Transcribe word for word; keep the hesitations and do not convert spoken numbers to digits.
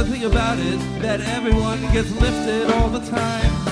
the thing about it, that everyone gets lifted all the time.